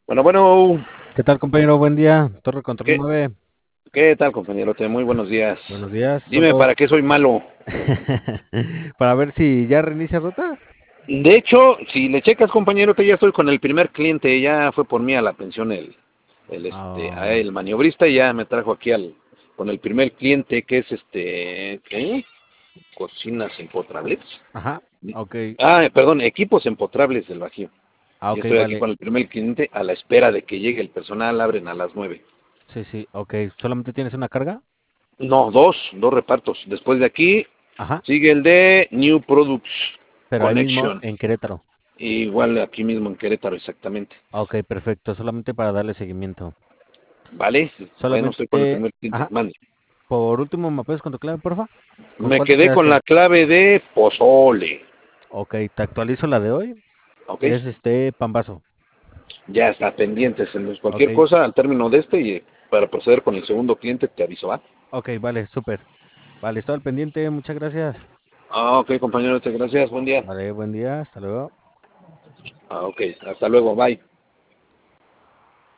Bueno, bueno, ¿Qué tal, compañero? Buen día. Torre Control ¿qué, 9. qué tal, compañerote? Muy buenos días. Buenos días. Dime, Solo ¿para qué soy malo? para ver si ya reinicia ruta. De hecho, si le checas, compañerote, ya estoy con el primer cliente, ya fue por mí a la pensión Ah, el maniobrista y ya me trajo aquí con el primer cliente que es ¿qué? Cocinas empotrables. ajá. Ok. Perdón, equipos empotrables del Bajío. Ya Ok, estoy aquí vale. con el primer cliente a la espera de que llegue el personal, abren a las 9. Sí, sí. Ok. ¿Solamente tienes una carga? No, dos repartos. Después de aquí Ajá. sigue el de New Products Pero ahí mismo Connection. en Querétaro. Igual aquí mismo en Querétaro, exactamente. Ok, perfecto. Solamente para darle seguimiento. ¿Vale? Bueno, estoy con el Solamente. primer cliente. Ajá. Mande. Por último, ¿me puedes con tu clave, porfa? ¿Con Me cuál te quedé con quedaste? la clave de pozole. Ok, te actualizo la de hoy. ¿Ok? Es Pambazo. Ya está pendiente. Ok. Cualquier cosa al término de este y para proceder con el segundo cliente te aviso, ¿va? Ok, vale, súper. Vale, estoy al pendiente. Muchas gracias. Ok, compañero, gracias. Buen día. Vale, buen día. Hasta luego. Ok, hasta luego. Bye.